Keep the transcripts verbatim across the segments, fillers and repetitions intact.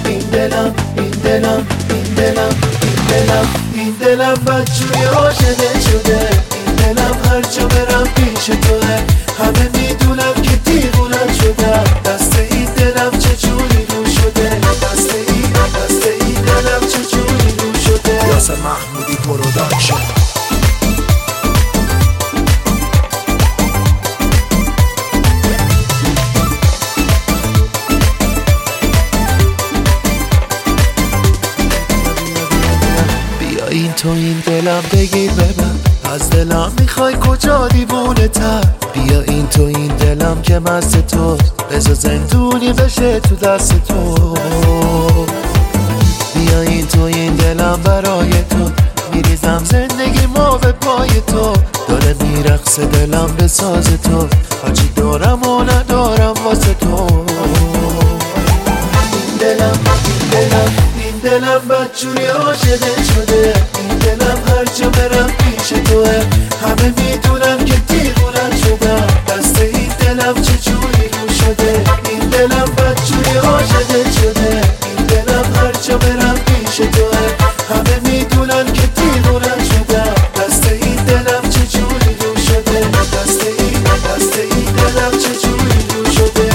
این دلم این دلم این دلم این دلم این دلم بدجوری عاشقت شده. این دلم هر جا برم پیش توه، همه میدونم که دیوونت شدم. دست این دلم چجوری رو شده، دست این دست این دلم چجوری رو شده. یاسر محمودی پروداکشن. این تو این دلم بگیر ببر، از دلم میخوای کجا دیوونه تر. بیا این تو این دلم که مست تو، بذار زندونی بشه تو دست تو. بیا این تو این دلم برای تو، میریزم زندگی ما به پای تو. داره میرقصه دلم به ساز تو، هرچی دارم و ندارم واسه تو. این دلم این دلم این دلم بدجوری عاشقت شده. این دلم هر جا برم پیش توه، همه میدونم که دیوونت شدم. دست این دلم چجوری رو شده. این دلم بدجوری عاشقت شده. این دلم هر جا برم پیش توه، همه میدونن که دیوونت شدم. دست این دلم چجوری رو شده. دست این دست این دلم چجوری رو شده.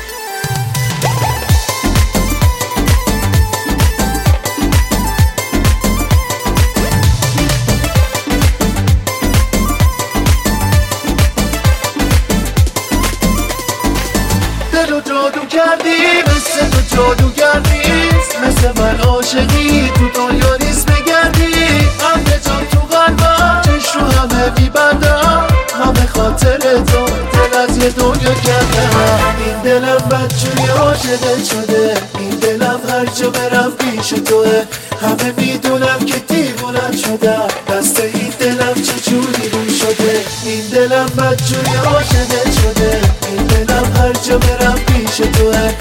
دلو جادو کردی، مثل تو جادوگر نیست. مثل من عاشقی تو دنیا نیست بگردی. همه جان تو قلبم، چشم رو همه میبندم. همه خاطر تو دل از یه دنیا کردم. این دلم بدجوری عاشقت شده. این دلم هر جا برم پیش توه، همه میدونم که دیوونت شدم. دست این دلم چجوری رو شده. این دلم بدجوری عاشقت شده. این دلم هر جا برم پیش توه،